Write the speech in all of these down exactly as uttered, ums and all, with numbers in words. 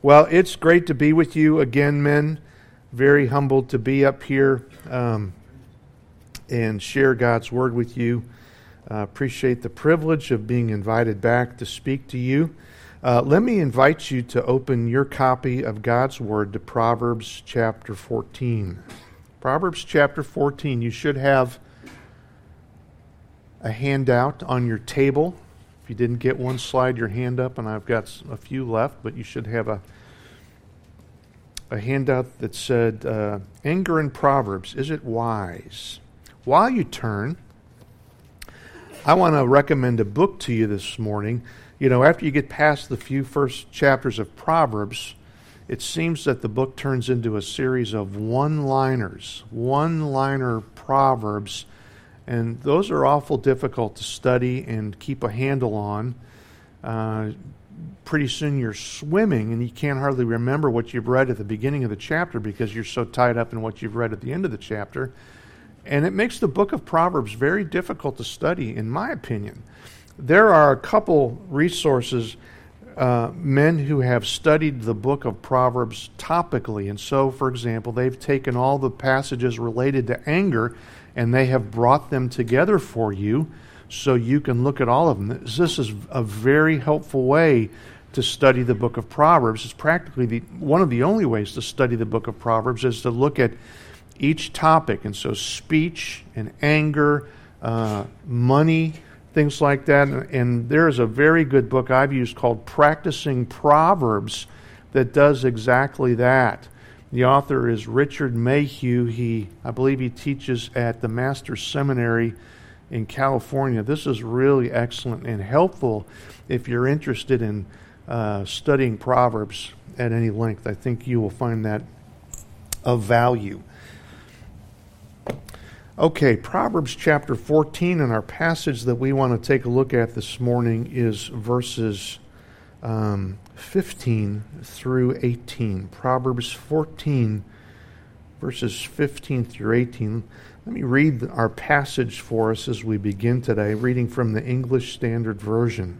Well, it's great to be with you again, men. Very humbled to be up here um, and share God's Word with you. Uh, appreciate the privilege of being invited back to speak to you. Uh, let me invite you to open your copy of God's Word to Proverbs chapter fourteen. Proverbs chapter fourteen. You should have a handout on your table. If you didn't get one, slide your hand up, and I've got a few left, but you should have a a handout that said, uh, Anger in Proverbs, is it wise? While you turn, I want to recommend a book to you this morning. You know, after you get past the few first chapters of Proverbs, it seems that the book turns into a series of one-liners, one-liner Proverbs, and those are awful difficult to study and keep a handle on. Uh, pretty soon you're swimming and you can't hardly remember what you've read at the beginning of the chapter because you're so tied up in what you've read at the end of the chapter. And it makes the book of Proverbs very difficult to study, in my opinion. There are a couple resources, uh, men who have studied the book of Proverbs topically. And so, for example, they've taken all the passages related to anger and they have brought them together for you so you can look at all of them. This is a very helpful way to study the book of Proverbs. It's practically the, one of the only ways to study the book of Proverbs is to look at each topic. And so speech and anger, uh, money, things like that. And, and there is a very good book I've used called Practicing Proverbs that does exactly that. The author is Richard Mayhew. He, I believe he teaches at the Master's Seminary in California. This is really excellent and helpful if you're interested in uh, studying Proverbs at any length. I think you will find that of value. Okay, Proverbs chapter fourteen, and our passage that we want to take a look at this morning is verses um, fifteen through eighteen. Proverbs fourteen, verses fifteen through eighteen. Let me read our passage for us as we begin today, reading from the English Standard Version.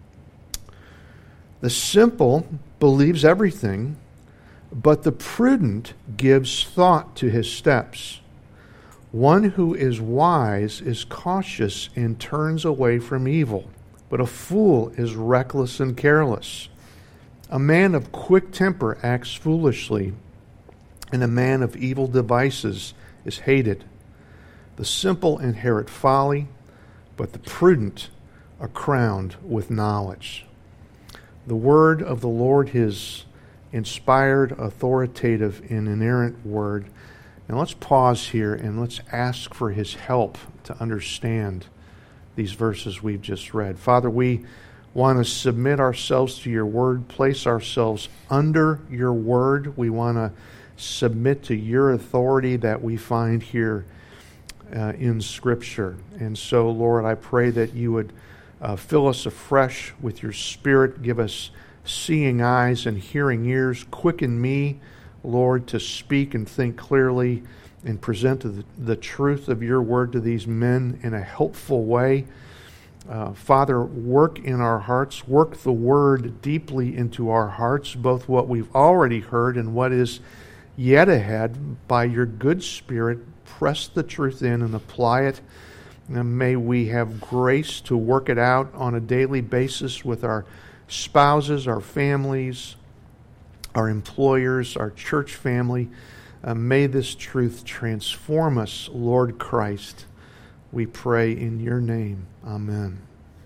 The simple believes everything, but the prudent gives thought to his steps. One who is wise is cautious and turns away from evil, but a fool is reckless and careless. A man of quick temper acts foolishly, and a man of evil devices is hated. The simple inherit folly, but the prudent are crowned with knowledge. The word of the Lord, his inspired, authoritative, and inerrant word. Now let's pause here and let's ask for his help to understand these verses we've just read. Father, we want to submit ourselves to your word, place ourselves under your word. We want to submit to your authority that we find here uh, in Scripture. And so, Lord, I pray that you would uh, fill us afresh with your Spirit, give us seeing eyes and hearing ears, quicken me, Lord, to speak and think clearly and present the, the truth of your word to these men in a helpful way. Uh, Father, work in our hearts, work the word deeply into our hearts, both what we've already heard and what is yet ahead. By your good Spirit, press the truth in and apply it. And may we have grace to work it out on a daily basis with our spouses, our families, our employers, our church family. Uh, may this truth transform us, Lord Christ. We pray in your name. Amen.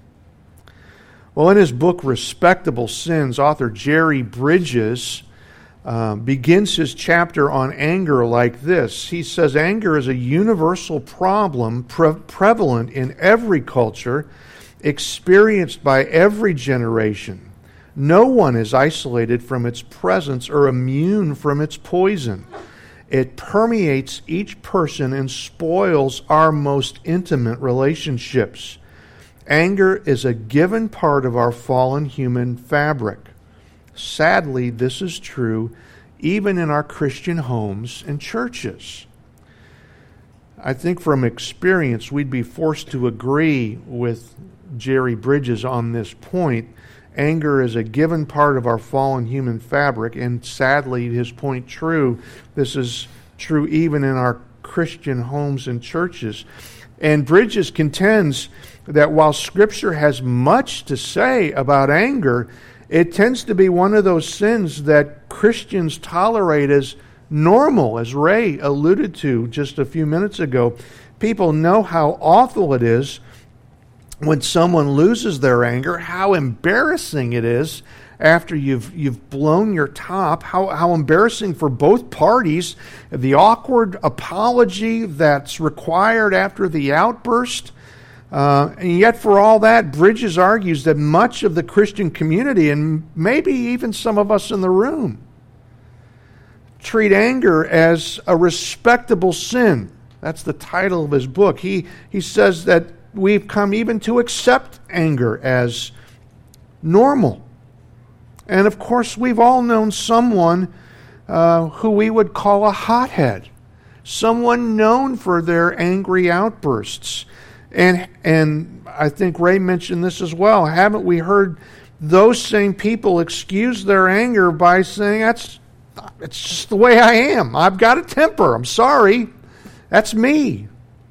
Well, in his book, Respectable Sins, author Jerry Bridges uh, begins his chapter on anger like this. He says, anger is a universal problem pre- prevalent in every culture, experienced by every generation. No one is isolated from its presence or immune from its poison. It permeates each person and spoils our most intimate relationships. Anger is a given part of our fallen human fabric. Sadly, this is true even in our Christian homes and churches. I think from experience we'd be forced to agree with Jerry Bridges on this point. Anger is a given part of our fallen human fabric, and sadly, his point true, this is true even in our Christian homes and churches. And Bridges contends that while Scripture has much to say about anger, it tends to be one of those sins that Christians tolerate as normal, as Ray alluded to just a few minutes ago. People know how awful it is when someone loses their anger, how embarrassing it is after you've you've blown your top, how, how embarrassing for both parties, the awkward apology that's required after the outburst. Uh, and yet for all that, Bridges argues that much of the Christian community, and maybe even some of us in the room, treat anger as a respectable sin. That's the title of his book. He, he says that we've come even to accept anger as normal. And of course, we've all known someone uh, who we would call a hothead, someone known for their angry outbursts. And and I think Ray mentioned this as well. Haven't we heard those same people excuse their anger by saying, that's it's just the way I am. I've got a temper. I'm sorry. That's me.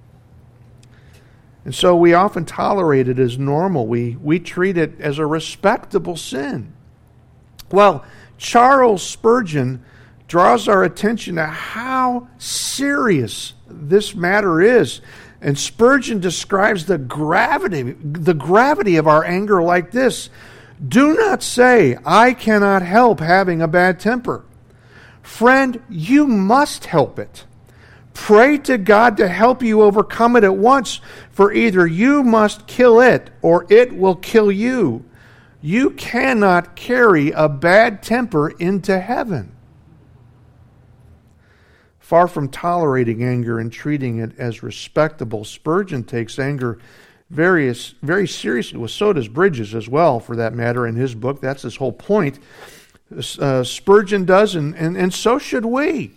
And so we often tolerate it as normal. We, we treat it as a respectable sin. Well, Charles Spurgeon draws our attention to how serious this matter is. And Spurgeon describes the gravity, the gravity of our anger like this. Do not say, I cannot help having a bad temper. Friend, you must help it. Pray to God to help you overcome it at once, for either you must kill it or it will kill you. You cannot carry a bad temper into heaven. Far from tolerating anger and treating it as respectable, Spurgeon takes anger very, very seriously. Well, so does Bridges as well, for that matter, in his book. That's his whole point. Uh, Spurgeon does, and, and, and so should we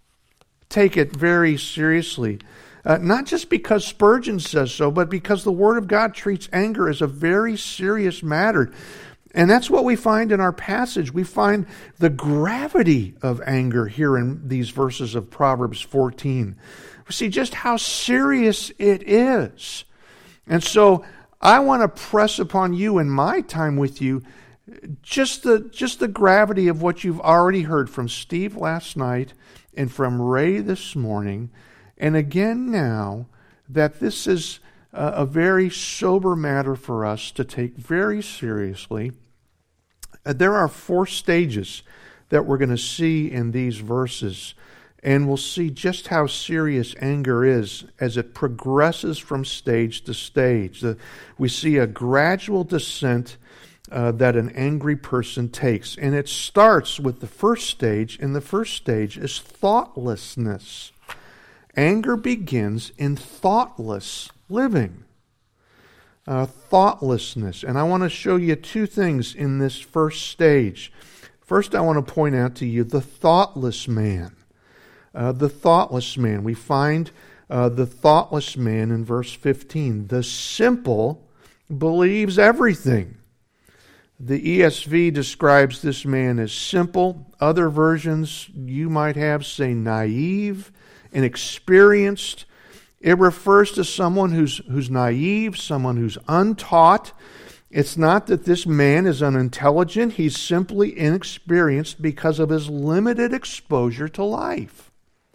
take it very seriously. Uh, not just because Spurgeon says so, but because the Word of God treats anger as a very serious matter. And that's what we find in our passage. We find the gravity of anger here in these verses of Proverbs fourteen. We see just how serious it is. And so I want to press upon you in my time with you just the, just the gravity of what you've already heard from Steve last night and from Ray this morning, and again now, that this is a, a very sober matter for us to take very seriously. Uh, there are four stages that we're going to see in these verses, and we'll see just how serious anger is as it progresses from stage to stage. The, we see a gradual descent Uh, that an angry person takes. And it starts with the first stage, and the first stage is thoughtlessness. Anger begins in thoughtless living. Uh, thoughtlessness. And I want to show you two things in this first stage. First, I want to point out to you the thoughtless man. Uh, the thoughtless man. We find uh, the thoughtless man in verse fifteen. The simple believes everything. The E S V describes this man as simple. Other versions you might have say naive, inexperienced. It refers to someone who's who's naive, someone who's untaught. It's not that this man is unintelligent. He's simply inexperienced because of his limited exposure to life.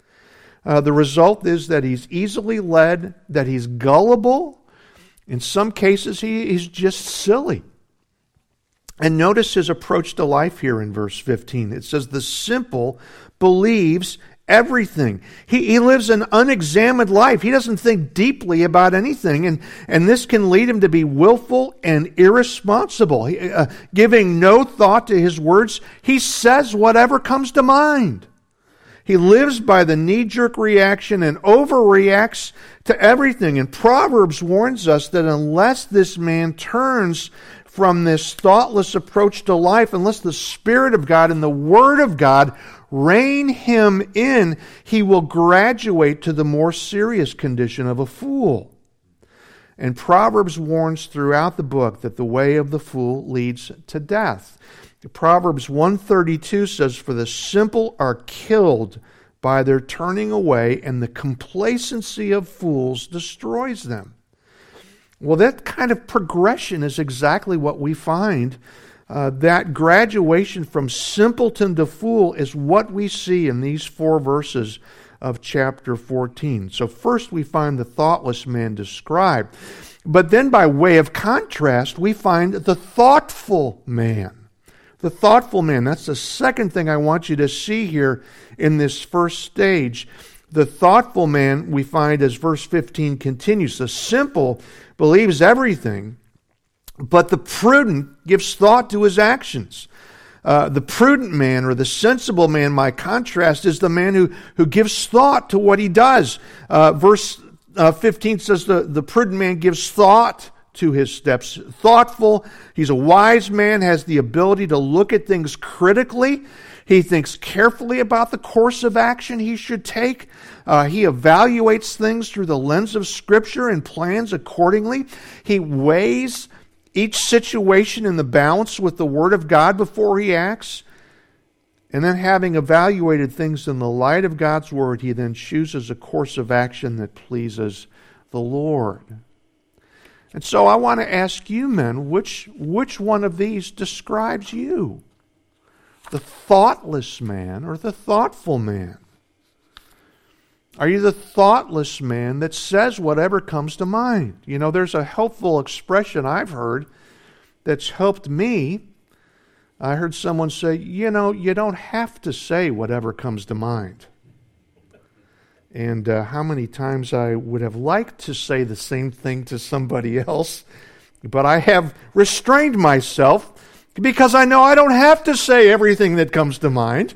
Uh, the result is that he's easily led, that he's gullible. In some cases, he, he's just silly. And notice his approach to life here in verse fifteen. It says, the simple believes everything. He, he lives an unexamined life. He doesn't think deeply about anything. And, and this can lead him to be willful and irresponsible. He, uh, giving no thought to his words, he says whatever comes to mind. He lives by the knee-jerk reaction and overreacts to everything. And Proverbs warns us that unless this man turns from this thoughtless approach to life, unless the Spirit of God and the Word of God rein him in, he will graduate to the more serious condition of a fool. And Proverbs warns throughout the book that the way of the fool leads to death. Proverbs one thirty-two says, "For the simple are killed by their turning away, and the complacency of fools destroys them." Well, that kind of progression is exactly what we find. Uh, that graduation from simpleton to fool is what we see in these four verses of chapter fourteen. So first we find the thoughtless man described. But then by way of contrast, we find the thoughtful man. The thoughtful man, that's the second thing I want you to see here in this first stage. The thoughtful man, we find as verse fifteen continues, the simple believes everything, but the prudent gives thought to his actions. Uh, the prudent man or the sensible man, by contrast, is the man who, who gives thought to what he does. Uh, verse uh, fifteen says the, the prudent man gives thought to his steps. Thoughtful, he's a wise man, has the ability to look at things critically. He thinks carefully about the course of action he should take. Uh, he evaluates things through the lens of Scripture and plans accordingly. He weighs each situation in the balance with the Word of God before he acts. And then, having evaluated things in the light of God's Word, he then chooses a course of action that pleases the Lord. And so I want to ask you men, which, which one of these describes you? The thoughtless man or the thoughtful man? Are you the thoughtless man that says whatever comes to mind? You know, there's a helpful expression I've heard that's helped me. I heard someone say, you know, you don't have to say whatever comes to mind. And uh, how many times I would have liked to say the same thing to somebody else, but I have restrained myself because I know I don't have to say everything that comes to mind.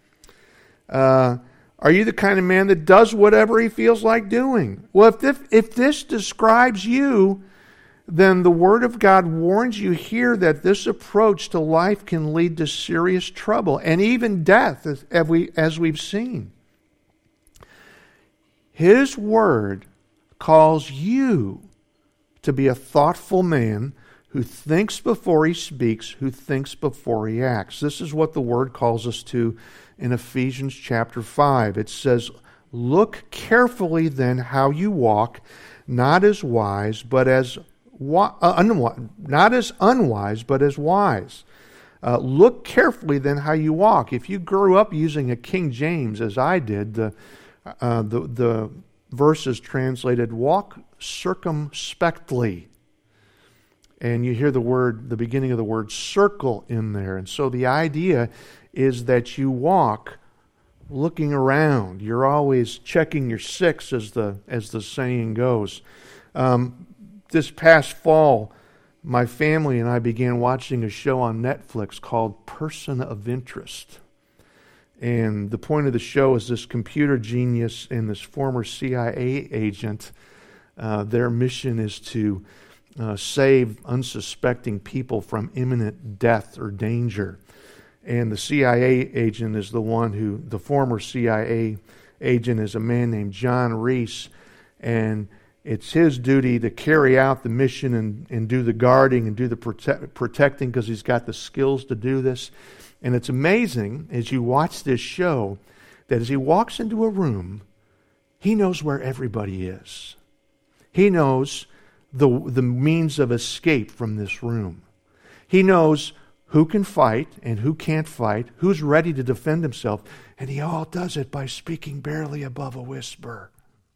Uh, are you the kind of man that does whatever he feels like doing? Well, if this, if this describes you, then the Word of God warns you here that this approach to life can lead to serious trouble and even death, as, as, we, as we've seen. His Word calls you to be a thoughtful man who thinks before he speaks, who thinks before he acts. This is what the Word calls us to in Ephesians chapter five. It says, "Look carefully then how you walk, not as wise, but as uh, unwise, not as unwise, but as wise." Uh, look carefully then how you walk. If you grew up using a King James, as I did, the uh, the, the verse is translated, "Walk circumspectly." And you hear the word, the beginning of the word circle in there. And so the idea is that you walk looking around. You're always checking your six, as the as the saying goes. Um, this past fall, my family and I began watching a show on Netflix called Person of Interest. And the point of the show is this computer genius and this former C I A agent, uh, their mission is to Uh, save unsuspecting people from imminent death or danger. And the C I A agent is the one who, the former C I A agent is a man named John Reese, and it's his duty to carry out the mission and, and do the guarding and do the prote- protecting because he's got the skills to do this. And it's amazing as you watch this show that as he walks into a room, he knows where everybody is. He knows the the means of escape from this room. He knows who can fight and who can't fight, who's ready to defend himself, and he all does it by speaking barely above a whisper.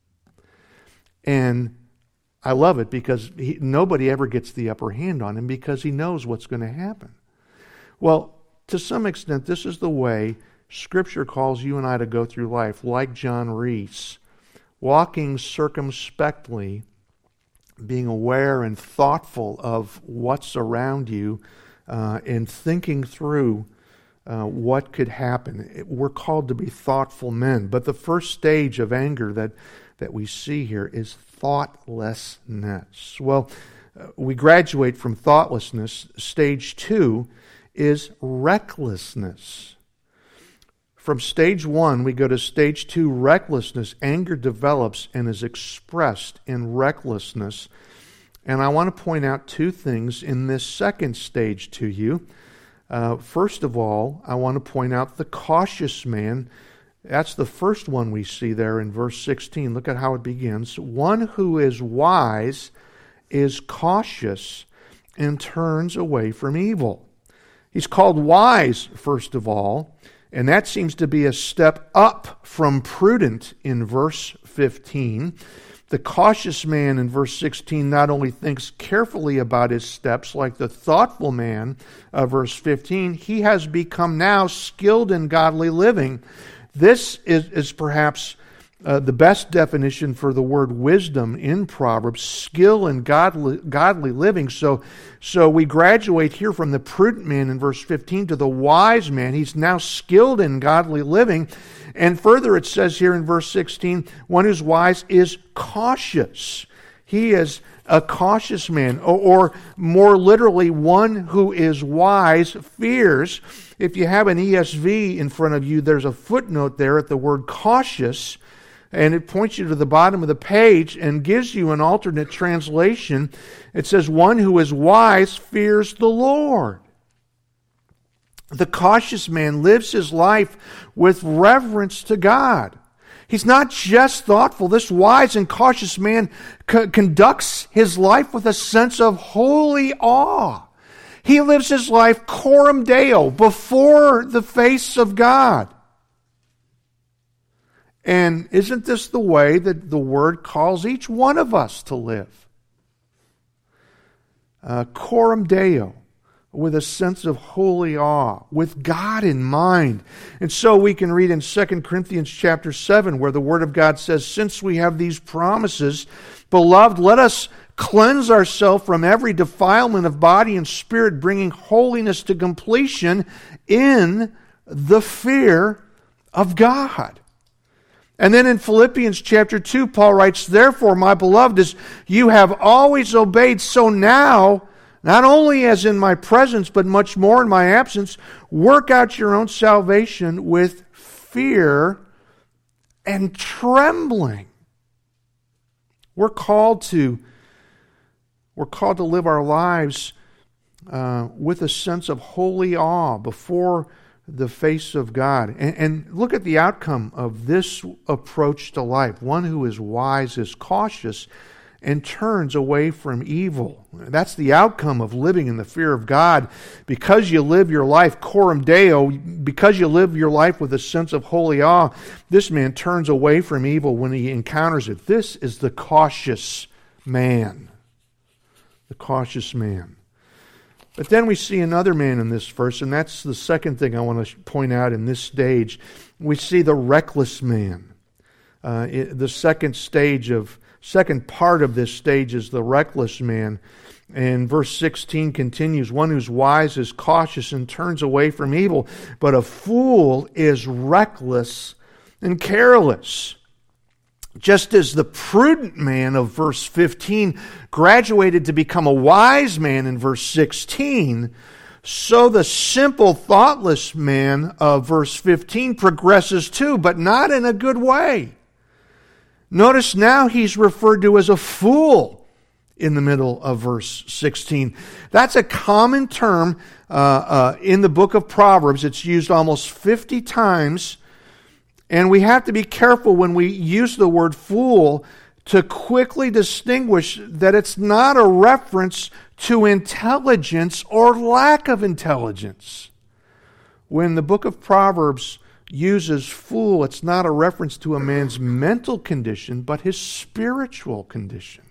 And I love it because he, nobody ever gets the upper hand on him because he knows what's going to happen. Well, to some extent, this is the way Scripture calls you and I to go through life, like John Reese, walking circumspectly, being aware and thoughtful of what's around you, uh, and thinking through uh, what could happen. We're called to be thoughtful men. But the first stage of anger that, that we see here is thoughtlessness. Well, uh, we graduate from thoughtlessness. Stage two is recklessness. From stage one, we go to stage two, recklessness. Anger develops and is expressed in recklessness. And I want to point out two things in this second stage to you. Uh, first of all, I want to point out the cautious man. That's the first one we see there in verse sixteen. Look at how it begins. One who is wise is cautious and turns away from evil. He's called wise, first of all, and that seems to be a step up from prudent in verse fifteen. The cautious man in verse sixteen not only thinks carefully about his steps like the thoughtful man of verse fifteen, he has become now skilled in godly living. This is, is perhaps uh, the best definition for the word wisdom in Proverbs, skill in godly, godly living. So, so we graduate here from the prudent man in verse fifteen to the wise man. He's now skilled in godly living. And further, it says here in verse sixteen, one who's wise is cautious. He is a cautious man, or, or more literally, one who is wise fears. If you have an E S V in front of you, there's a footnote there at the word cautious, and it points you to the bottom of the page and gives you an alternate translation. It says, one who is wise fears the Lord. The cautious man lives his life with reverence to God. He's not just thoughtful. This wise and cautious man co- conducts his life with a sense of holy awe. He lives his life coram Deo, before the face of God. And isn't this the way that the Word calls each one of us to live? Uh, coram Deo, with a sense of holy awe, with God in mind. And so we can read in Second Corinthians chapter seven, where the Word of God says, since we have these promises, beloved, let us cleanse ourselves from every defilement of body and spirit, bringing holiness to completion in the fear of God. And then in Philippians chapter two, Paul writes, therefore, my beloved, as you have always obeyed, so now, not only as in my presence, but much more in my absence, work out your own salvation with fear and trembling. We're called to, we're called to live our lives uh, with a sense of holy awe before the face of God. And, and look at the outcome of this approach to life. One who is wise is cautious and turns away from evil. That's the outcome of living in the fear of God. Because you live your life coram Deo, because you live your life with a sense of holy awe, this man turns away from evil when he encounters it. This is the cautious man. The cautious man. But then we see another man in this verse, and that's the second thing I want to point out in this stage. We see the reckless man. Uh, it, the second stage of Second part of this stage is the reckless man. And verse sixteen continues, one who's wise is cautious and turns away from evil, but a fool is reckless and careless. Just as the prudent man of verse fifteen graduated to become a wise man in verse sixteen, so the simple, thoughtless man of verse fifteen progresses too, but not in a good way. Notice now he's referred to as a fool in the middle of verse sixteen. That's a common term uh, uh, in the book of Proverbs. It's used almost fifty times. And we have to be careful when we use the word fool to quickly distinguish that it's not a reference to intelligence or lack of intelligence. When the book of Proverbs uses fool, it's not a reference to a man's mental condition, but his spiritual condition.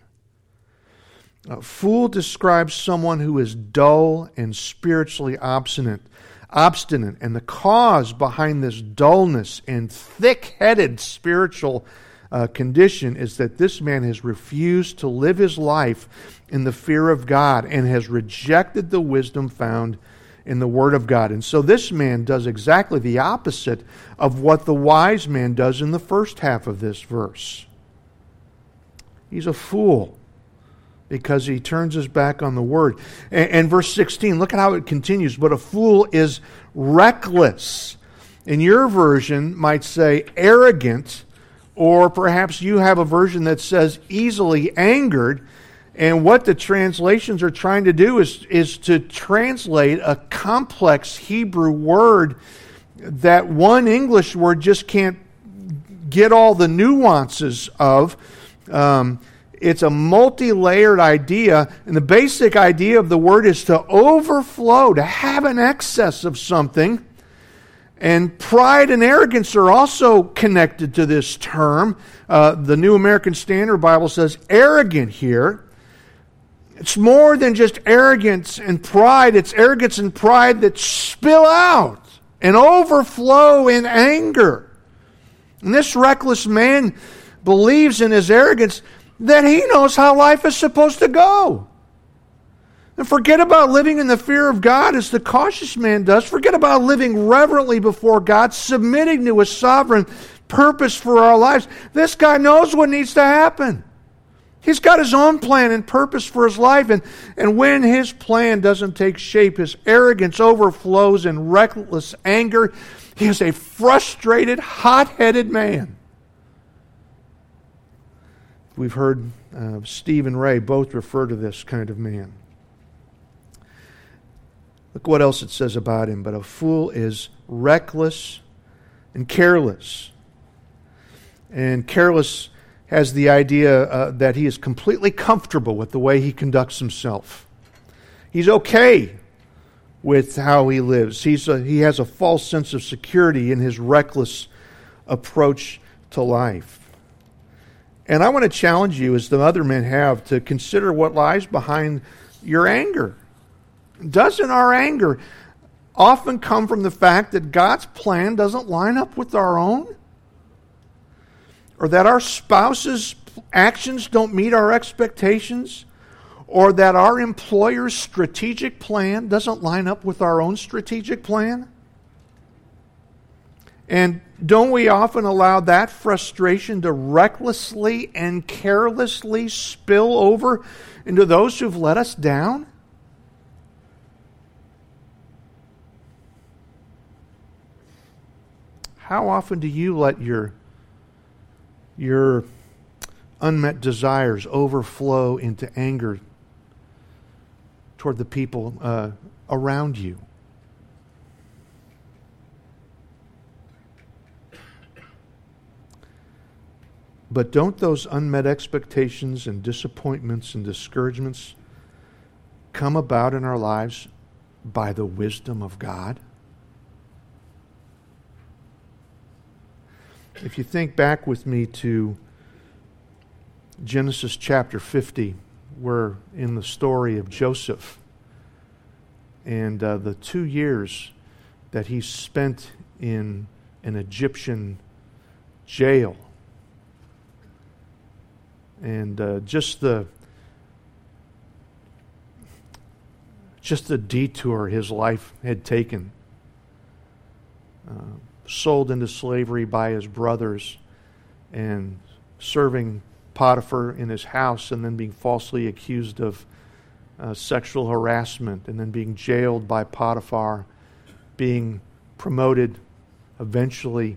A fool describes someone who is dull and spiritually obstinate. Obstinate, and the cause behind this dullness and thick-headed spiritual uh, condition is that this man has refused to live his life in the fear of God and has rejected the wisdom found in the Word of God. And so this man does exactly the opposite of what the wise man does in the first half of this verse. He's a fool because he turns his back on the Word. And, and verse sixteen, look at how it continues. But a fool is reckless. In your version might say arrogant, or perhaps you have a version that says easily angered. And what the translations are trying to do is, is to translate a complex Hebrew word that one English word just can't get all the nuances of. Um, it's a multi-layered idea, and the basic idea of the word is to overflow, to have an excess of something. And pride and arrogance are also connected to this term. Uh, the New American Standard Bible says arrogant here. It's more than just arrogance and pride. It's arrogance and pride that spill out and overflow in anger. And this reckless man believes in his arrogance that he knows how life is supposed to go. And forget about living in the fear of God as the cautious man does. Forget about living reverently before God, submitting to His sovereign purpose for our lives. This guy knows what needs to happen. He's got his own plan and purpose for his life. And, and when his plan doesn't take shape, his arrogance overflows in reckless anger. He is a frustrated, hot-headed man. We've heard uh, Steve and Ray both refer to this kind of man. Look what else it says about him. But a fool is reckless and careless. And careless has the idea uh, that he is completely comfortable with the way he conducts himself. He's okay with how he lives. He's a, he has a false sense of security in his reckless approach to life. And I want to challenge you, as the other men have, to consider what lies behind your anger. Doesn't our anger often come from the fact that God's plan doesn't line up with our own? Or that our spouse's actions don't meet our expectations? Or that our employer's strategic plan doesn't line up with our own strategic plan? And don't we often allow that frustration to recklessly and carelessly spill over into those who've let us down? How often do you let your, your unmet desires overflow into anger toward the people uh, around you? But don't those unmet expectations and disappointments and discouragements come about in our lives by the wisdom of God? If you think back with me to Genesis chapter fifty, we're in the story of Joseph and uh, the two years that he spent in an Egyptian jail. And uh, just the just the detour his life had taken. Uh, sold into slavery by his brothers and serving Potiphar in his house, and then being falsely accused of uh, sexual harassment, and then being jailed by Potiphar, being promoted eventually,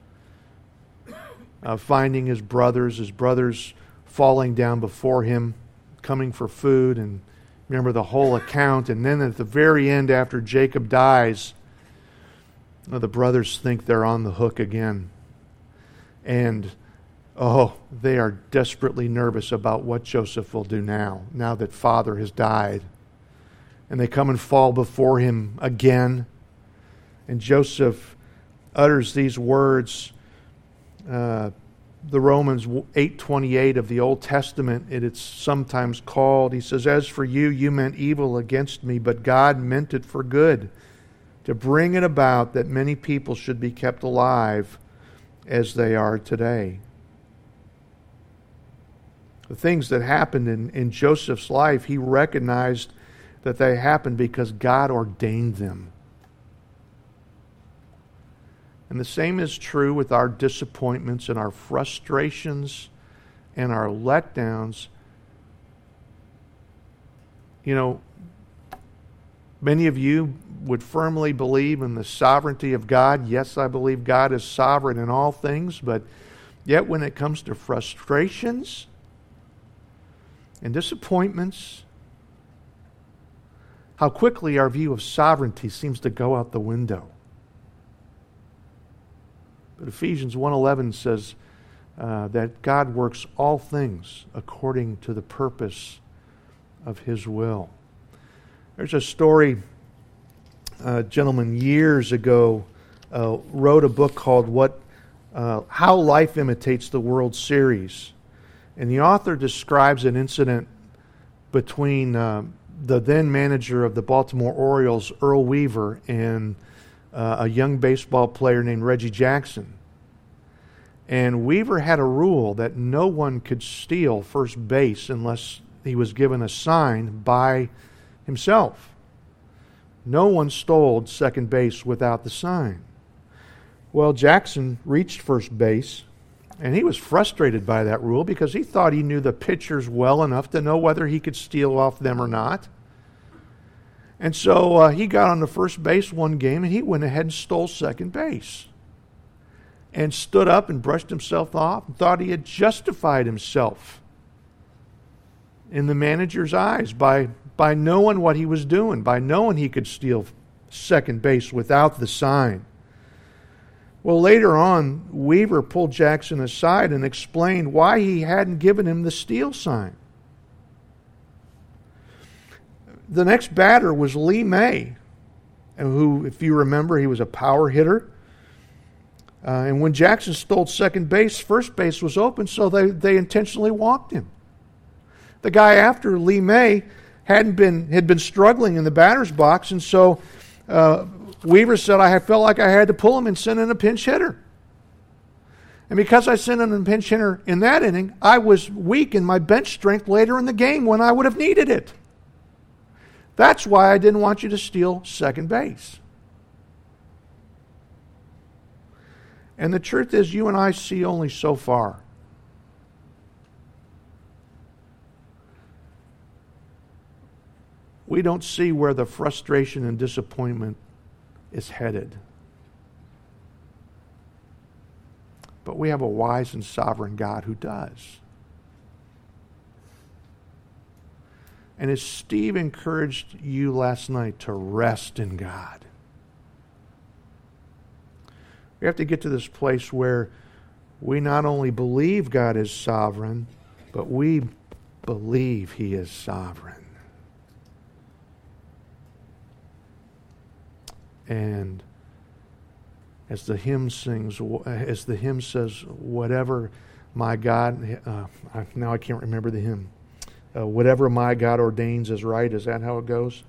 uh, finding his brothers, his brothers falling down before him, coming for food, and remember the whole account. And then at the very end, after Jacob dies, the brothers think they're on the hook again. And, oh, they are desperately nervous about what Joseph will do now, now that father has died. And they come and fall before him again. And Joseph utters these words, uh, the Romans eight twenty-eight of the Old Testament, it is sometimes called. He says, "As for you, you meant evil against me, but God meant it for good, to bring it about that many people should be kept alive as they are today." The things that happened in, in Joseph's life, he recognized that they happened because God ordained them. And the same is true with our disappointments and our frustrations and our letdowns. You know, many of you would firmly believe in the sovereignty of God. Yes, I believe God is sovereign in all things, but yet when it comes to frustrations and disappointments, how quickly our view of sovereignty seems to go out the window. But Ephesians one eleven says uh, that God works all things according to the purpose of His will. There's a story, a gentleman years ago uh, wrote a book called "What uh, How Life Imitates the World Series," and the author describes an incident between uh, the then manager of the Baltimore Orioles, Earl Weaver, and uh, a young baseball player named Reggie Jackson. And Weaver had a rule that no one could steal first base unless he was given a sign by himself. No one stole second base without the sign. Well, Jackson reached first base, and he was frustrated by that rule because he thought he knew the pitchers well enough to know whether he could steal off them or not. And so uh, he got on the first base one game, and he went ahead and stole second base. And stood up and brushed himself off and thought he had justified himself in the manager's eyes by, by knowing what he was doing, by knowing he could steal second base without the sign. Well, later on, Weaver pulled Jackson aside and explained why he hadn't given him the steal sign. The next batter was Lee May, who, if you remember, he was a power hitter. Uh, and when Jackson stole second base, first base was open, so they, they intentionally walked him. The guy after Lee May hadn't been had been struggling in the batter's box, and so uh, Weaver said, I felt like I had to pull him and send in a pinch hitter. And because I sent in a pinch hitter in that inning, I was weak in my bench strength later in the game when I would have needed it. That's why I didn't want you to steal second base. And the truth is, you and I see only so far. We don't see where the frustration and disappointment is headed. But we have a wise and sovereign God who does. And as Steve encouraged you last night to rest in God, we have to get to this place where we not only believe God is sovereign, but we believe He is sovereign. And as the hymn sings, as the hymn says, whatever my God, uh, now I can't remember the hymn, uh, whatever my God ordains is right, is that how it goes?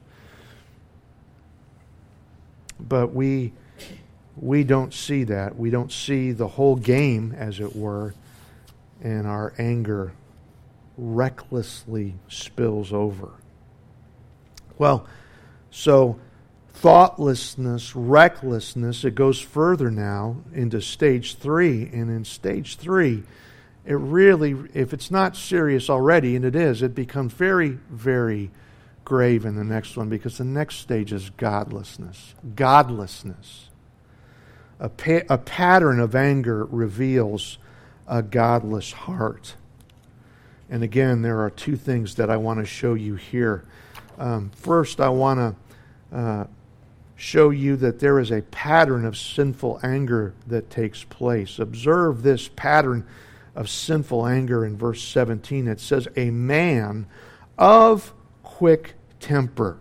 But we... We don't see that. We don't see the whole game, as it were, and our anger recklessly spills over. Well, so thoughtlessness, recklessness, it goes further now into stage three. And in stage three, it really, if it's not serious already, and it is, it becomes very, very grave in the next one, because the next stage is godlessness. Godlessness. A, pa- a pattern of anger reveals a godless heart. And again, there are two things that I want to show you here. Um, first, I want to uh, show you that there is a pattern of sinful anger that takes place. Observe this pattern of sinful anger in verse seventeen. It says, a man of quick temper.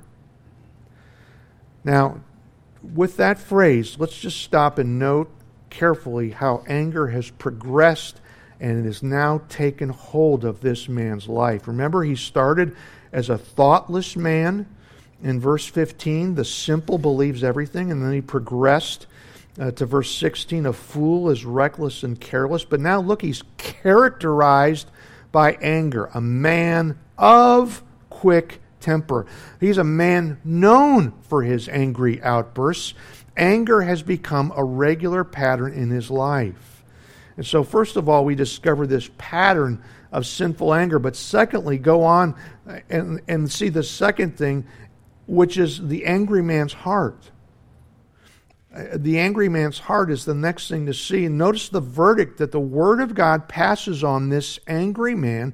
Now, with that phrase, let's just stop and note carefully how anger has progressed and it has now taken hold of this man's life. Remember, he started as a thoughtless man in verse fifteen. The simple believes everything. And then he progressed uh, to verse sixteen. A fool is reckless and careless. But now look, he's characterized by anger. A man of quick temper. He's a man known for his angry outbursts. Anger has become a regular pattern in his life. And so first of all, we discover this pattern of sinful anger. But secondly, go on and, and see the second thing, which is the angry man's heart. The angry man's heart is the next thing to see. And notice the verdict that the Word of God passes on this angry man.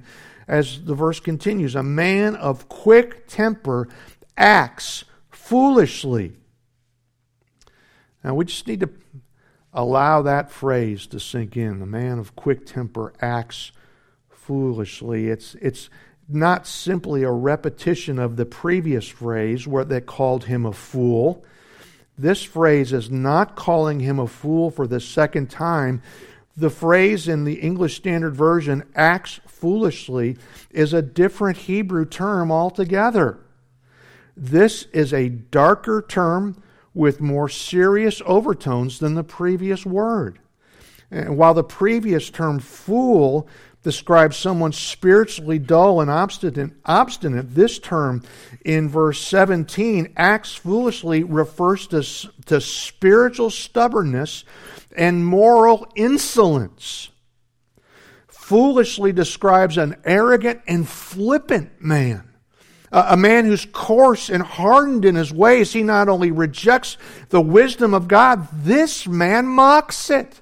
as the verse continues, a man of quick temper acts foolishly. Now we just need to allow that phrase to sink in. A man of quick temper acts foolishly. It's it's not simply a repetition of the previous phrase where they called him a fool. This phrase is not calling him a fool for the second time. The phrase in the English Standard Version, acts foolishly, is a different Hebrew term altogether. This is a darker term with more serious overtones than the previous word. And while the previous term fool describes someone spiritually dull and obstinate, obstinate, this term in verse seventeen, acts foolishly, refers to, to spiritual stubbornness and moral insolence. Foolishly describes an arrogant and flippant man. A man who's coarse and hardened in his ways. He not only rejects the wisdom of God, this man mocks it.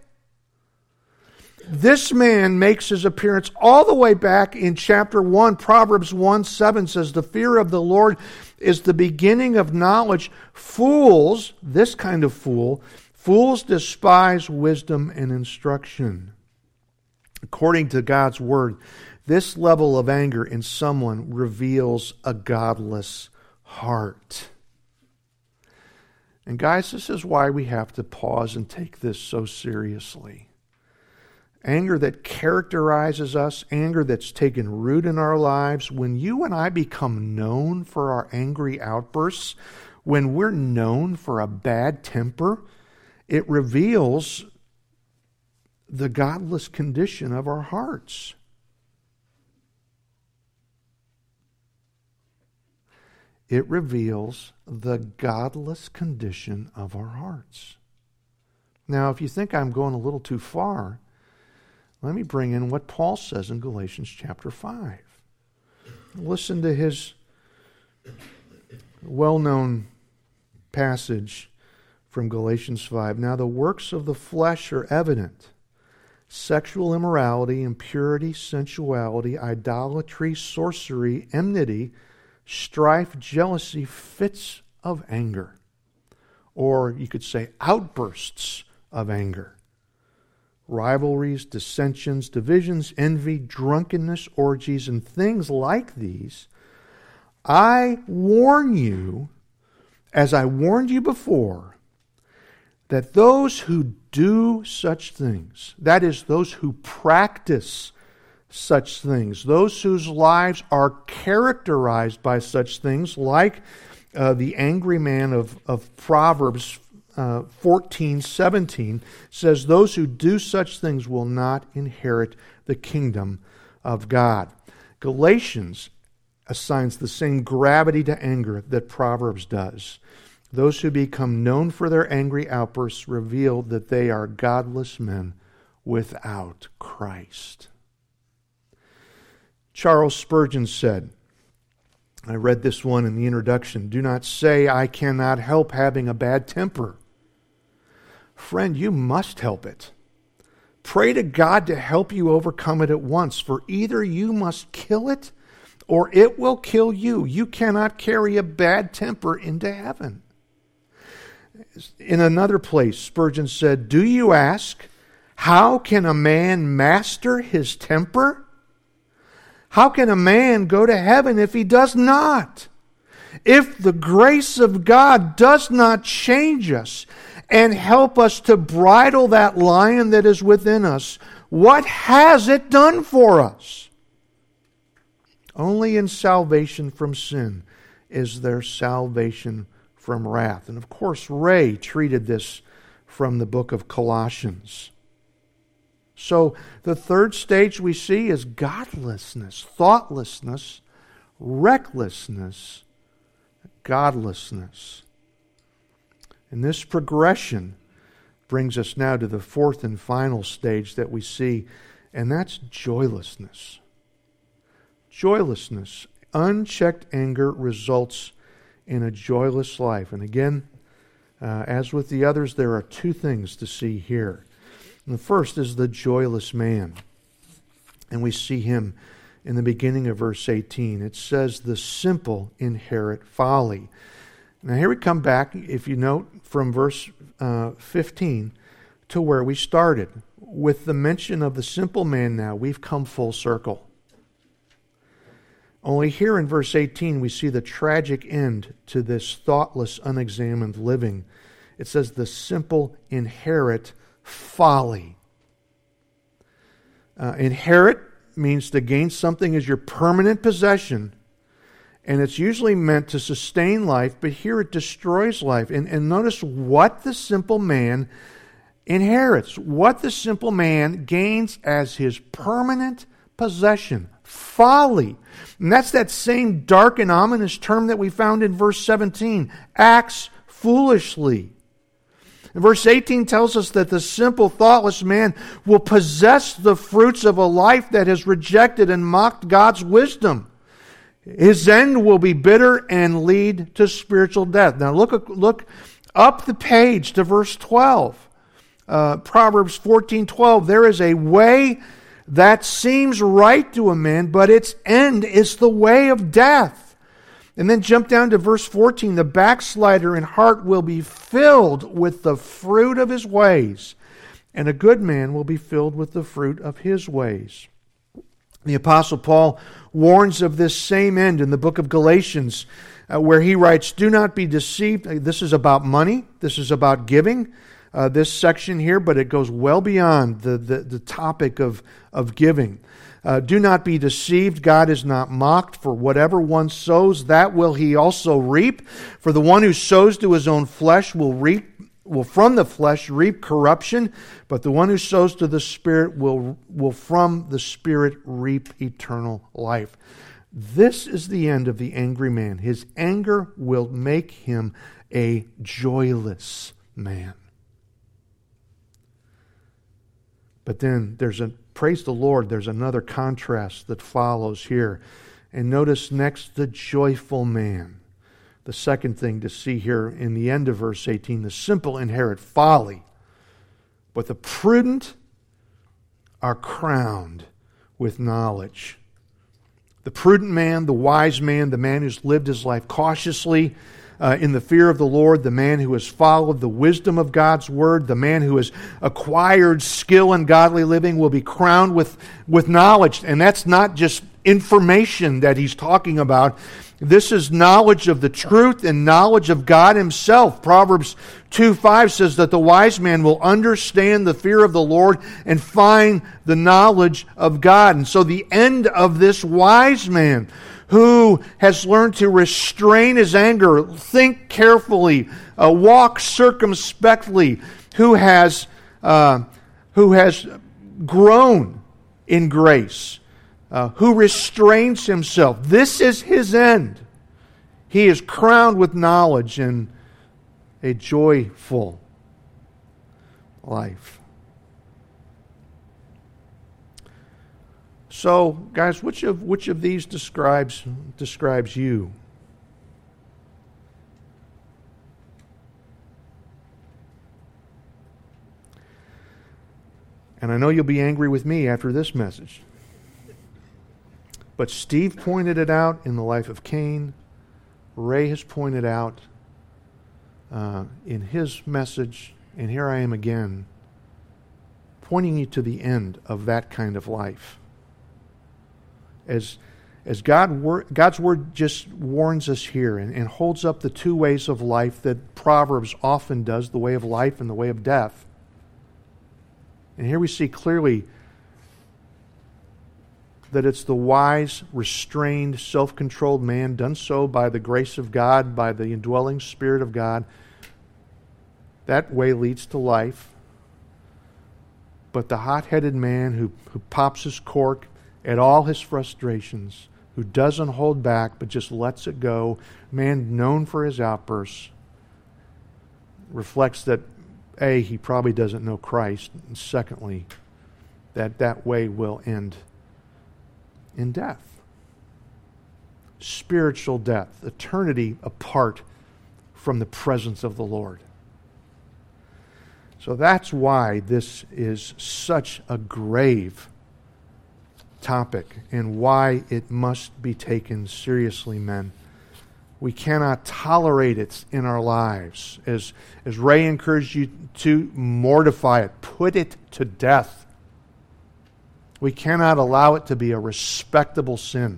This man makes his appearance all the way back in chapter one. Proverbs one seven says, the fear of the Lord is the beginning of knowledge. Fools, this kind of fool, fools despise wisdom and instruction. According to God's word, this level of anger in someone reveals a godless heart. And guys, this is why we have to pause and take this so seriously. Anger that characterizes us, anger that's taken root in our lives, when you and I become known for our angry outbursts, when we're known for a bad temper, it reveals the godless condition of our hearts. It reveals the godless condition of our hearts. Now, if you think I'm going a little too far, let me bring in what Paul says in Galatians chapter five. Listen to his well-known passage from Galatians five. Now the works of the flesh are evident: sexual immorality, impurity, sensuality, idolatry, sorcery, enmity, strife, jealousy, fits of anger. Or you could say outbursts of anger. Rivalries, dissensions, divisions, envy, drunkenness, orgies, and things like these. I warn you, as I warned you before, that those who do such things, that is, those who practice such things, those whose lives are characterized by such things, like uh, the angry man of, of Proverbs uh, fourteen seventeen says, those who do such things will not inherit the kingdom of God. Galatians assigns the same gravity to anger that Proverbs does. Those who become known for their angry outbursts reveal that they are godless men without Christ. Charles Spurgeon said, I read this one in the introduction, do not say, I cannot help having a bad temper. Friend, you must help it. Pray to God to help you overcome it at once, for either you must kill it or it will kill you. You cannot carry a bad temper into heaven. In another place, Spurgeon said, do you ask, how can a man master his temper? How can a man go to heaven if he does not? If the grace of God does not change us and help us to bridle that lion that is within us, what has it done for us? Only in salvation from sin is there salvation from wrath. And of course, Ray treated this from the book of Colossians. So the third stage we see is godlessness, thoughtlessness, recklessness, godlessness. And this progression brings us now to the fourth and final stage that we see, and that's joylessness. Joylessness. Unchecked anger results in a joyless life. And again, uh, as with the others, there are two things to see here. And the first is the joyless man. And we see him in the beginning of verse eighteen. It says, the simple inherit folly. Now here we come back, if you note, from verse uh, fifteen to where we started. With the mention of the simple man now, we've come full circle. Only here in verse eighteen we see the tragic end to this thoughtless, unexamined living. It says, the simple inherit folly. Uh, inherit means to gain something as your permanent possession, and it's usually meant to sustain life, but here it destroys life. And, and notice what the simple man inherits, what the simple man gains as his permanent possession. Folly. And that's that same dark and ominous term that we found in verse seventeen. Acts foolishly. And verse eighteen tells us that the simple, thoughtless man will possess the fruits of a life that has rejected and mocked God's wisdom. His end will be bitter and lead to spiritual death. Now look, look up the page to verse twelve. Uh, Proverbs fourteen twelve. There is a way that seems right to a man, but its end is the way of death. And then jump down to verse fourteen. The backslider in heart will be filled with the fruit of his ways, and a good man will be filled with the fruit of his ways. The Apostle Paul warns of this same end in the book of Galatians, uh, where he writes, do not be deceived. This is about money. This is about giving. Uh, this section here, but it goes well beyond the, the, the topic of, of giving. Uh, do not be deceived. God is not mocked. For whatever one sows, that will he also reap. For the one who sows to his own flesh will reap, will from the flesh reap corruption, but the one who sows to the Spirit will, will from the Spirit reap eternal life. This is the end of the angry man. His anger will make him a joyless man. But then there's a, praise the Lord, there's another contrast that follows here. And notice next, the joyful man. The second thing to see here in the end of verse eighteen, the simple inherit folly, but the prudent are crowned with knowledge. The prudent man, the wise man, the man who's lived his life cautiously, Uh, in the fear of the Lord, the man who has followed the wisdom of God's word, the man who has acquired skill in godly living will be crowned with, with knowledge. And that's not just information that he's talking about. This is knowledge of the truth and knowledge of God himself. Proverbs two five says that the wise man will understand the fear of the Lord and find the knowledge of God. And so the end of this wise man, who has learned to restrain his anger, think carefully, uh, walk circumspectly, who has uh, who has grown in grace, uh, who restrains himself. This is his end. He is crowned with knowledge and a joyful life. So, guys, which of which of these describes describes you? And I know you'll be angry with me after this message. But Steve pointed it out in the life of Cain. Ray has pointed out uh, in his message, and here I am again, pointing you to the end of that kind of life. As as God wor- God's Word just warns us here and, and holds up the two ways of life that Proverbs often does, the way of life and the way of death. And here we see clearly that it's the wise, restrained, self-controlled man, done so by the grace of God, by the indwelling Spirit of God. That way leads to life. But the hot-headed man who, who pops his cork at all his frustrations, who doesn't hold back but just lets it go, man known for his outbursts, reflects that, A, he probably doesn't know Christ, and secondly, that that way will end in death. Spiritual death, eternity apart from the presence of the Lord. So that's why this is such a grave topic and why it must be taken seriously, men. We cannot tolerate it in our lives. As, as Ray encouraged you to, mortify it. Put it to death. We cannot allow it to be a respectable sin.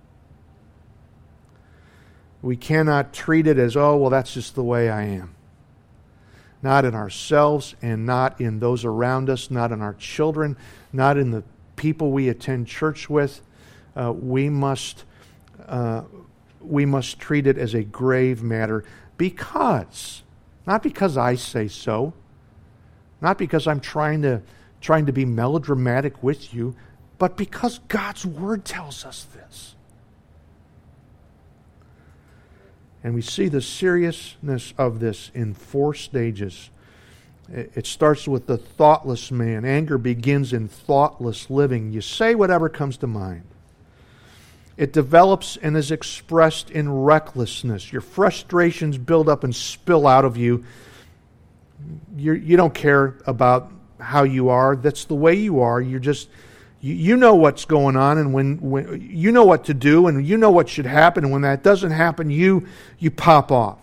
We cannot treat it as, oh, well, that's just the way I am. Not in ourselves and not in those around us, not in our children, not in the people we attend church with. Uh, we must uh, we must treat it as a grave matter because, not because I say so, not because I'm trying to trying to be melodramatic with you, but because God's Word tells us this. And we see the seriousness of this in four stages. It starts with the thoughtless man. Anger begins in thoughtless living. You say whatever comes to mind. It develops and is expressed in recklessness. Your frustrations build up and spill out of you. You're, you don't care about how you are. That's the way you are. You're just, you, you know what's going on, and when, when you know what to do, and you know what should happen. And when that doesn't happen, you you pop off.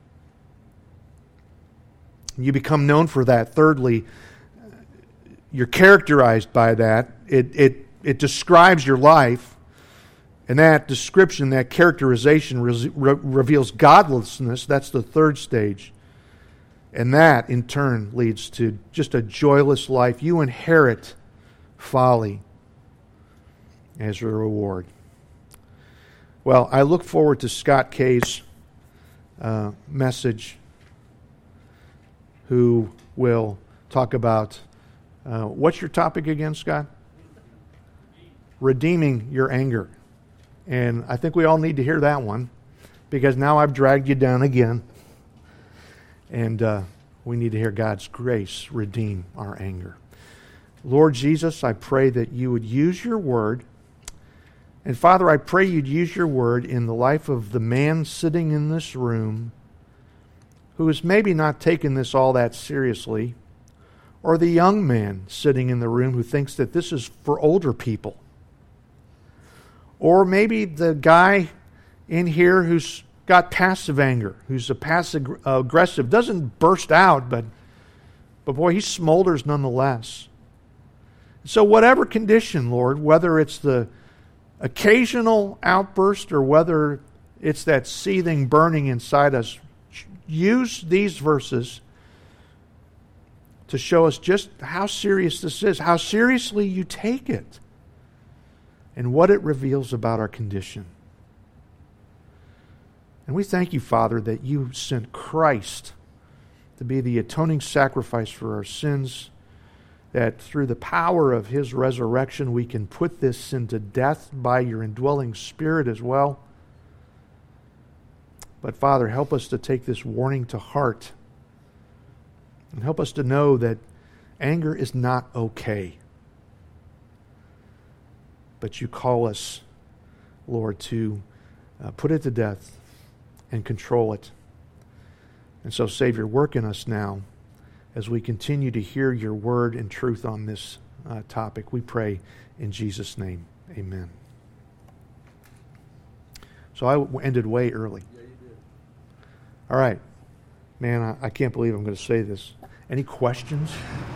You become known for that. Thirdly, you're characterized by that. It it it describes your life. And that description, that characterization re- re- reveals godlessness. That's the third stage. And that, in turn, leads to just a joyless life. You inherit folly as a reward. Well, I look forward to Scott Kay's uh, message, who will talk about, uh, what's your topic again, Scott? Redeeming your anger. And I think we all need to hear that one, because now I've dragged you down again. And uh, we need to hear God's grace redeem our anger. Lord Jesus, I pray that you would use your word. And Father, I pray you'd use your word in the life of the man sitting in this room who is maybe not taking this all that seriously, or the young man sitting in the room who thinks that this is for older people. Or maybe the guy in here who's got passive anger, who's a passive aggressive, doesn't burst out, but but boy, he smolders nonetheless. So whatever condition, Lord, whether it's the occasional outburst or whether it's that seething, burning inside us, use these verses to show us just how serious this is, how seriously you take it, and what it reveals about our condition. And we thank you, Father, that you sent Christ to be the atoning sacrifice for our sins, that through the power of his resurrection we can put this sin to death by your indwelling Spirit as well. But Father, help us to take this warning to heart, and help us to know that anger is not okay. But you call us, Lord, to uh, put it to death and control it. And so, Savior, work in us now as we continue to hear your word and truth on this uh, topic. We pray in Jesus' name. Amen. So I ended way early. Yeah, you did. All right. Man, I, I can't believe I'm going to say this. Any questions?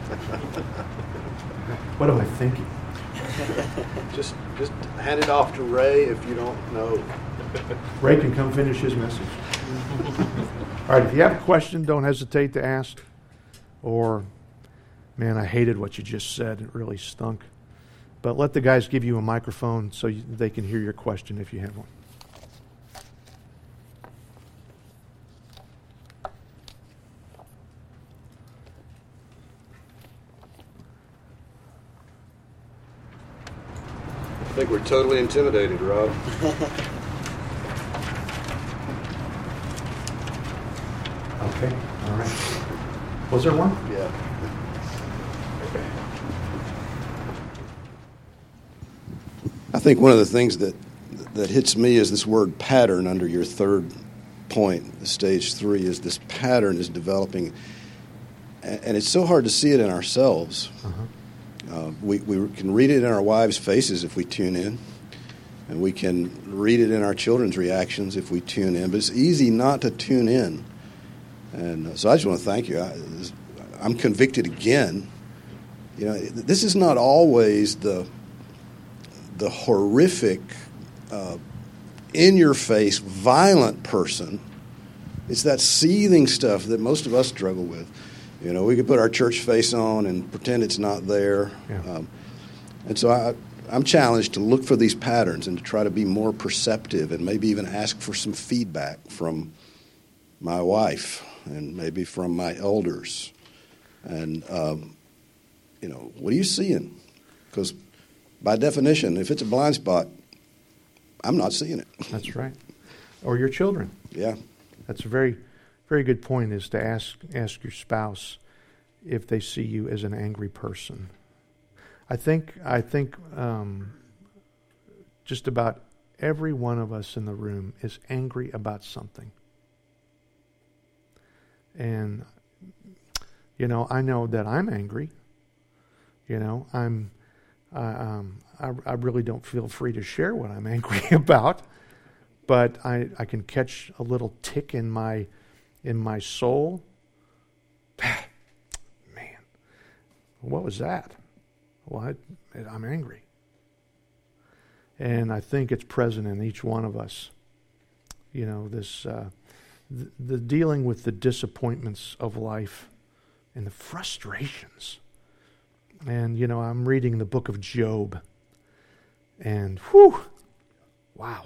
What am I thinking? just just hand it off to Ray if you don't know. Ray can come finish his message. All right, if you have a question, don't hesitate to ask. Or, man, I hated what you just said. It really stunk. But let the guys give you a microphone so you, they can hear your question if you have one. I think we're totally intimidated, Rob. Okay, all right. Was there one? Yeah. I think one of the things that that hits me is this word pattern under your third point, stage three, is this pattern is developing. And it's so hard to see it in ourselves. Uh-huh. Uh, we, we can read it in our wives' faces if we tune in, and we can read it in our children's reactions if we tune in, but it's easy not to tune in. And uh, so I just want to thank you. I, I'm convicted again. You know, this is not always the the horrific, uh, in-your-face, violent person. It's that seething stuff that most of us struggle with. You know, we could put our church face on and pretend it's not there. Yeah. Um, and so I, I'm challenged to look for these patterns and to try to be more perceptive and maybe even ask for some feedback from my wife and maybe from my elders. And, um, you know, what are you seeing? Because by definition, if it's a blind spot, I'm not seeing it. That's right. Or your children. Yeah. That's a very, very good point, is to ask ask your spouse if they see you as an angry person. I think I think um, just about every one of us in the room is angry about something. And, you know, I know that I'm angry. You know, I'm, uh, um, I, I really don't feel free to share what I'm angry about, but I, I can catch a little tick in my, in my soul. Man, what was that? Well, I, I'm angry. And I think it's present in each one of us. You know, this, uh, the, the dealing with the disappointments of life and the frustrations. And, you know, I'm reading the book of Job. And, whew, wow.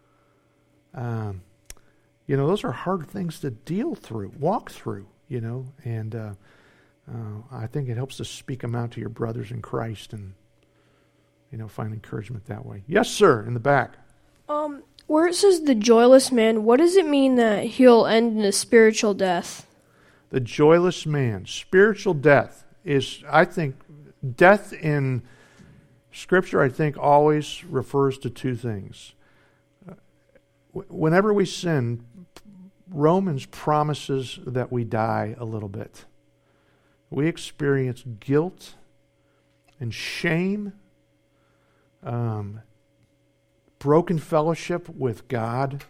Um, you know, those are hard things to deal through, walk through, you know. And uh, uh, I think it helps to speak them out to your brothers in Christ and, you know, find encouragement that way. Yes, sir, in the back. Um, where it says the joyless man, what does it mean that he'll end in a spiritual death? The joyless man, spiritual death is, I think, death in Scripture, I think, always refers to two things. Whenever we sin, Romans promises that we die a little bit. We experience guilt and shame, um, broken fellowship with God.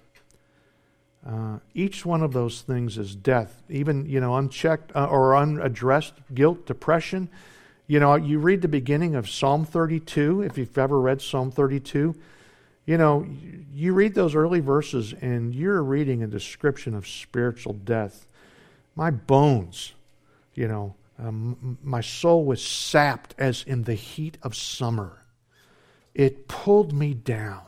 Uh, each one of those things is death. Even, you know, unchecked uh, or unaddressed guilt, depression. You know, you read the beginning of Psalm thirty-two, if you've ever read Psalm thirty-two. You know, you read those early verses and you're reading a description of spiritual death. My bones, you know, um, my soul was sapped as in the heat of summer. It pulled me down.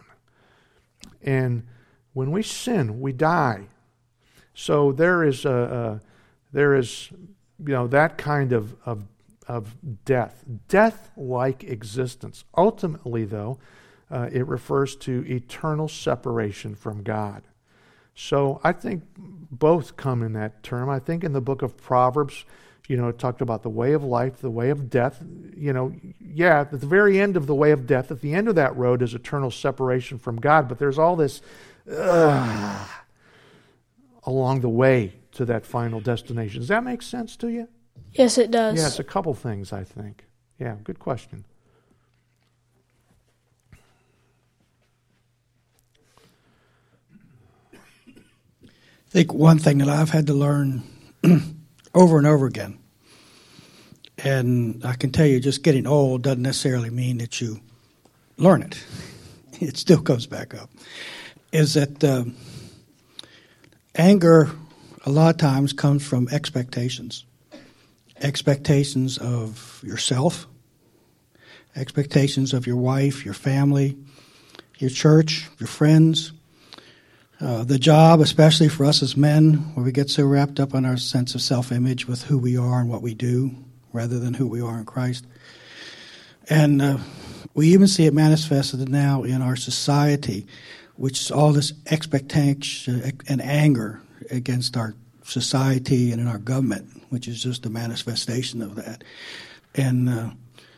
And when we sin, we die. So there is a, a there is, you know, that kind of, of of death, death-like existence. Ultimately, though, uh, it refers to eternal separation from God. So I think both come in that term. I think in the book of Proverbs, you know, it talked about the way of life, the way of death. You know, yeah, at the very end of the way of death, at the end of that road is eternal separation from God, but there's all this uh, along the way to that final destination. Does that make sense to you? Yes, it does. Yeah, it's a couple things, I think. Yeah, good question. I think one thing that I've had to learn over and over again, and I can tell you just getting old doesn't necessarily mean that you learn it. It still comes back up, is that uh, anger a lot of times comes from expectations. Expectations of yourself, expectations of your wife, your family, your church, your friends, uh, the job, especially for us as men, where we get so wrapped up on our sense of self-image with who we are and what we do, rather than who we are in Christ. And uh, we even see it manifested now in our society, which is all this expectation and anger against our society and in our government, which is just a manifestation of that. And uh,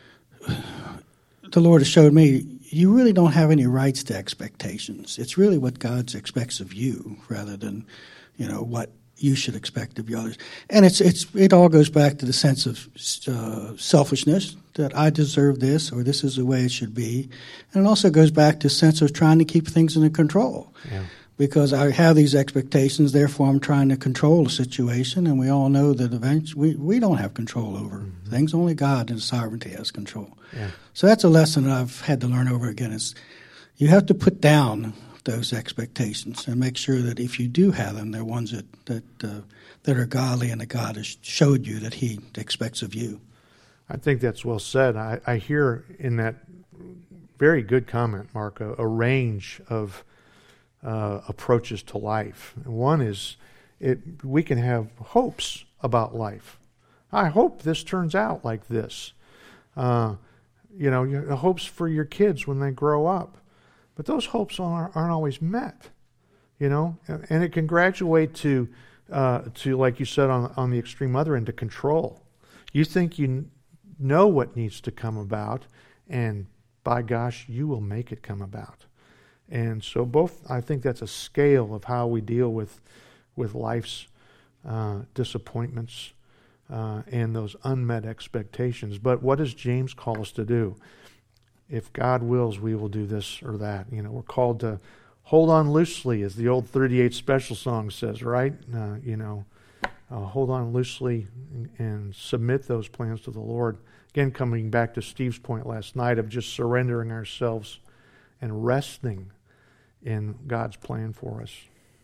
the Lord has showed me, you really don't have any rights to expectations. It's really what God expects of you rather than, you know, what you should expect of the others. And it's it's it all goes back to the sense of uh, selfishness, that I deserve this, or this is the way it should be. And it also goes back to a sense of trying to keep things under control. Yeah. Because I have these expectations, therefore I'm trying to control the situation, and we all know that eventually we, we don't have control over mm-hmm. things. Only God in sovereignty has control. Yeah. So that's a lesson that I've had to learn over again. Is you have to put down those expectations and make sure that if you do have them, they're ones that that, uh, that are godly and that God has showed you that He expects of you. I think that's well said. I, I hear in that very good comment, Mark, a, a range of Uh, approaches to life. One is it we can have hopes about life. I hope this turns out like this. Uh, you know, your, the hopes for your kids when they grow up. But those hopes aren't, aren't always met. You know, and, and it can graduate to, uh, to like you said, on, on the extreme other end, to control. You think you n- know what needs to come about, and by gosh, you will make it come about. And so both, I think that's a scale of how we deal with with life's uh, disappointments uh, and those unmet expectations. But what does James call us to do? If God wills, we will do this or that. You know, we're called to hold on loosely, as the old thirty-eight Special song says, right? Uh, you know, uh, hold on loosely and, and submit those plans to the Lord. Again, coming back to Steve's point last night of just surrendering ourselves and resting in God's plan for us.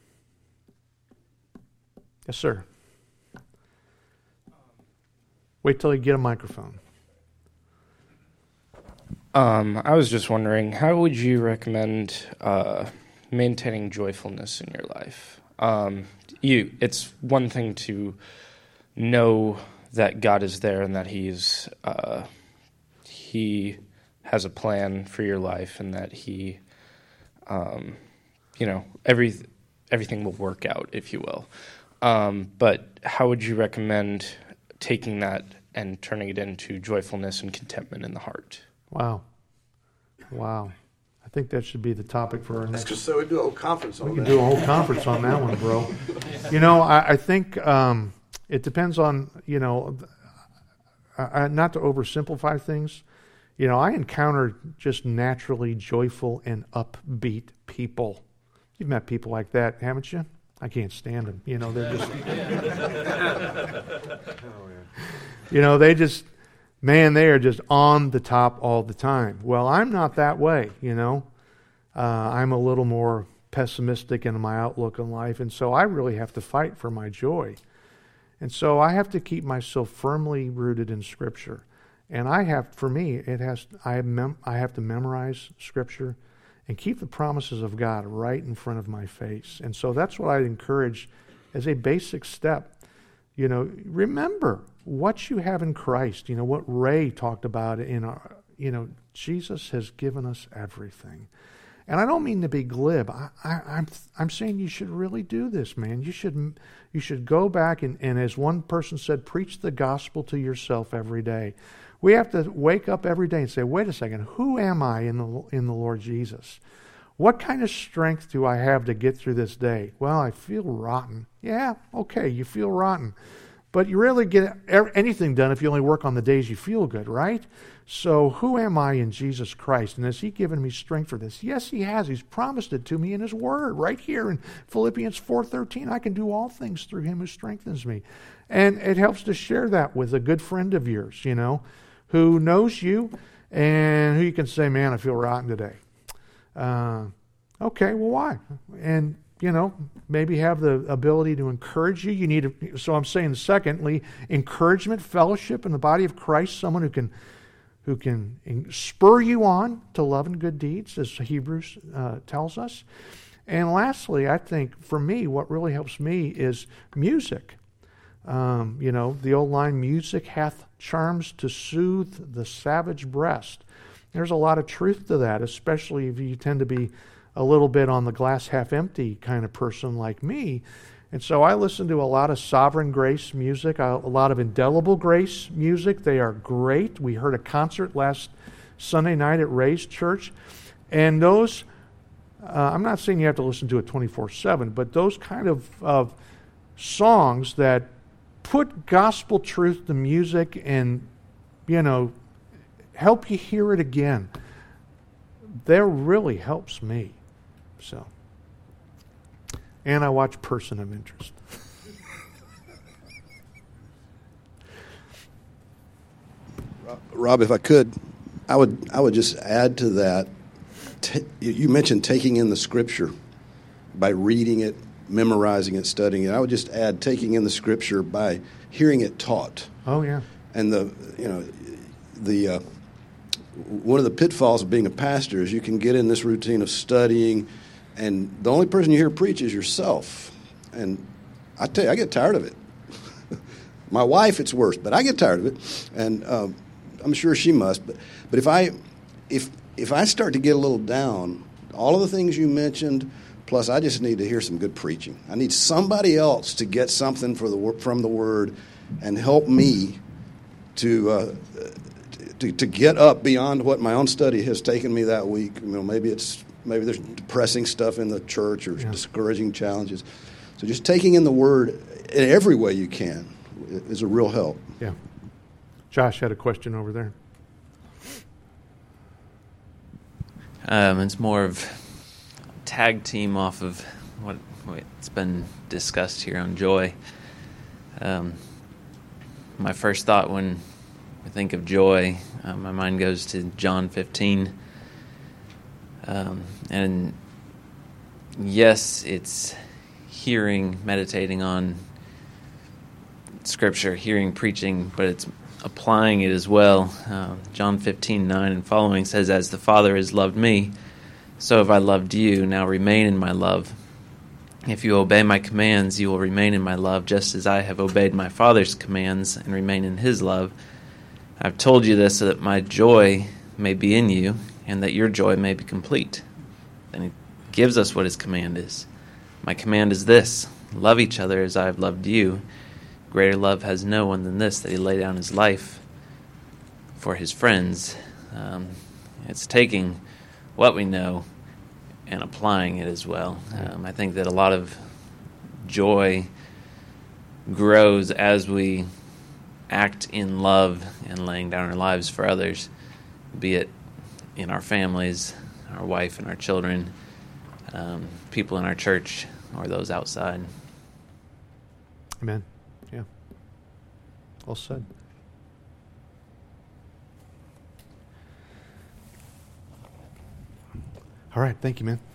Yes, sir. Wait till you get a microphone. Um, I was just wondering, how would you recommend uh, maintaining joyfulness in your life? Um, you, it's one thing to know that God is there and that He's uh, He has a plan for your life, and that He, um, you know, every everything will work out, if you will. Um, but how would you recommend taking that and turning it into joyfulness and contentment in the heart? Wow. Wow. I think that should be the topic for our next... Just so we do a whole conference on We that. can do a whole conference on that one, bro. You know, I, I think um, it depends on, you know, uh, not to oversimplify things. You know, I encounter just naturally joyful and upbeat people. You've met people like that, haven't you? I can't stand them. You know, they're just... You know, they just... Man, they are just on the top all the time. Well, I'm not that way, you know. Uh, I'm a little more pessimistic in my outlook on life, and so I really have to fight for my joy. And so I have to keep myself firmly rooted in Scripture. And I have, for me, it has. I have, mem- I have to memorize Scripture and keep the promises of God right in front of my face. And so that's what I encourage as a basic step. You know, remember what you have in Christ. You know, what Ray talked about in our, you know, Jesus has given us everything. And I don't mean to be glib. I, I, I'm I'm saying you should really do this, man. You should you should go back and, and, as one person said, preach the gospel to yourself every day. We have to wake up every day and say, wait a second, who am I in the in the Lord Jesus? What kind of strength do I have to get through this day? Well, I feel rotten. Yeah, okay, you feel rotten. But you rarely get anything done if you only work on the days you feel good, right? So who am I in Jesus Christ? And has He given me strength for this? Yes, He has. He's promised it to me in His Word right here in Philippians four thirteen. I can do all things through Him who strengthens me. And it helps to share that with a good friend of yours, you know, who knows you and who you can say, man, I feel rotten today. Uh, okay, well, why? And, you know, maybe have the ability to encourage you. You need to, so I'm saying, secondly, encouragement, fellowship in the body of Christ, someone who can who can spur you on to love and good deeds, as Hebrews uh, tells us. And lastly, I think for me, what really helps me is music. Um, you know, the old line, music hath charms to soothe the savage breast. There's a lot of truth to that, especially if you tend to be a little bit on the glass half empty kind of person like me. And so I listen to a lot of Sovereign Grace music, a lot of Indelible Grace music. They are great. We heard a concert last Sunday night at Ray's Church. And those, uh, I'm not saying you have to listen to it twenty-four seven, but those kind of, of songs that put gospel truth to music and, you know, help you hear it again. That really helps me. So, and I watch Person of Interest. Rob, if I could, I would I would just add to that. T- you mentioned taking in the Scripture by reading it, memorizing it, studying it. I would just add taking in the Scripture by hearing it taught. Oh yeah. And the you know the uh, one of the pitfalls of being a pastor is you can get in this routine of studying, and the only person you hear preach is yourself. And I tell you, I get tired of it. My wife, it's worse, but I get tired of it, and um, I'm sure she must. But but if I if if I start to get a little down, all of the things you mentioned, plus I just need to hear some good preaching. I need somebody else to get something for the from the Word and help me to uh, to to get up beyond what my own study has taken me that week. You know, maybe it's maybe there's depressing stuff in the church or yeah. discouraging challenges. So just taking in the Word in every way you can is a real help. Yeah. Josh had a question over there. Um, it's more of tag team off of what, what's been discussed here on joy. Um, my first thought when I think of joy, uh, my mind goes to John fifteen. Um, and yes, it's hearing, meditating on Scripture, hearing preaching, but it's applying it as well. Uh, John fifteen nine and following says, "As the Father has loved me, so have I loved you. Now remain in my love. If you obey my commands, you will remain in my love, just as I have obeyed my Father's commands and remain in his love. I've told you this so that my joy may be in you, and that your joy may be complete." And he gives us what his command is. "My command is this, love each other as I have loved you. Greater love has no one than this, that he lay down his life for his friends." Um, it's taking what we know and applying it as well. Um, I think that a lot of joy grows as we act in love and laying down our lives for others, be it in our families, our wife and our children, um, people in our church, or those outside. Amen. Yeah. Well said. All right. Thank you, man.